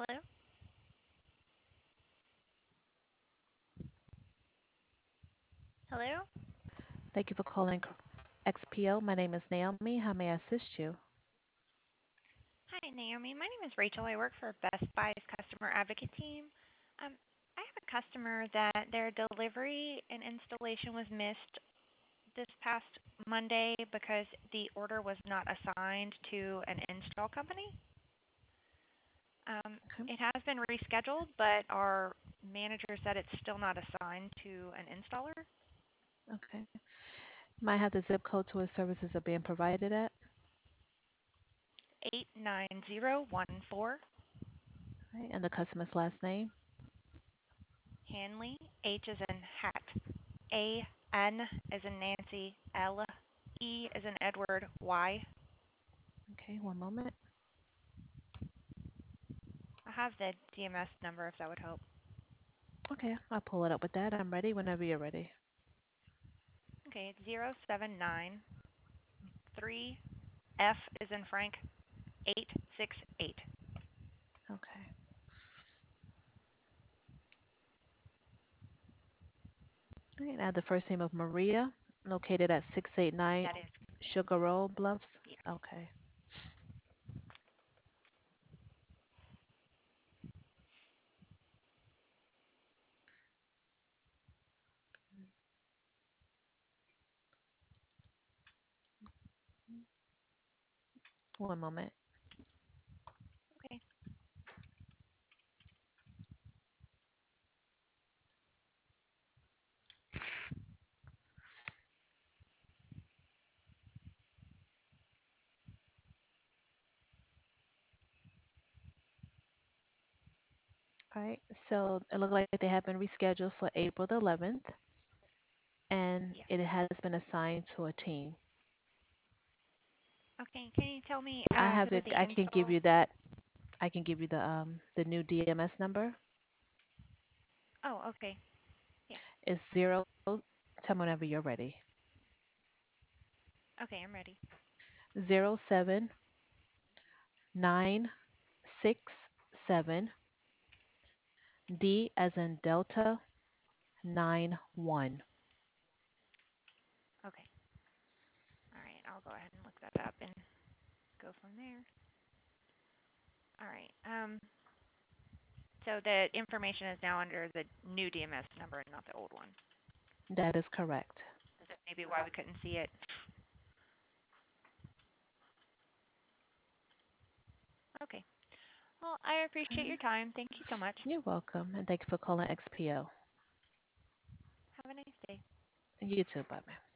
Hello? Hello? Thank you for calling XPO. My name is Naomi. How may I assist you? Hi, Naomi. My name is Rachel. I work for Best Buy's customer advocate team. Um, I have a customer that their delivery and installation was missed this past Monday because the order was not assigned to an install company. Okay. It has been rescheduled, but our manager said it's still not assigned to an installer. Okay. Might have the zip code to where services are being provided at. 89014 Right. And the customer's last name. Hanley, H is in hat, A N as in Nancy, L E as in Edward, Y. Okay, one moment. I have the DMS number if that would help. Okay, I'll pull it up with that. I'm ready whenever you're ready. Okay, it's 0793 F is in Frank 868. Okay. All right, I have the first name of Maria, located at 689 That is, Sugar Road, Bluffs. yes. Okay. One moment. Okay, All right. So it looked like they have been rescheduled for April the 11th, and yes. it has been assigned to a team. Okay, can you tell me I who have did the. the I can give install? you that. I can give you the new DMS number. Oh, okay. Yeah. It's zero. Tell me whenever you're ready. Okay, I'm ready. 07967 D as in Delta 91. Okay. All right, I'll go ahead and look that up and go from there. All right. So the information is now under the new DMS number and not the old one. That is correct. Is that maybe why we couldn't see it? Okay. Well, I appreciate your Okay. time. Thank you so much. You're welcome, and thank you for calling XPO. Have a nice day. You too. Bye bye.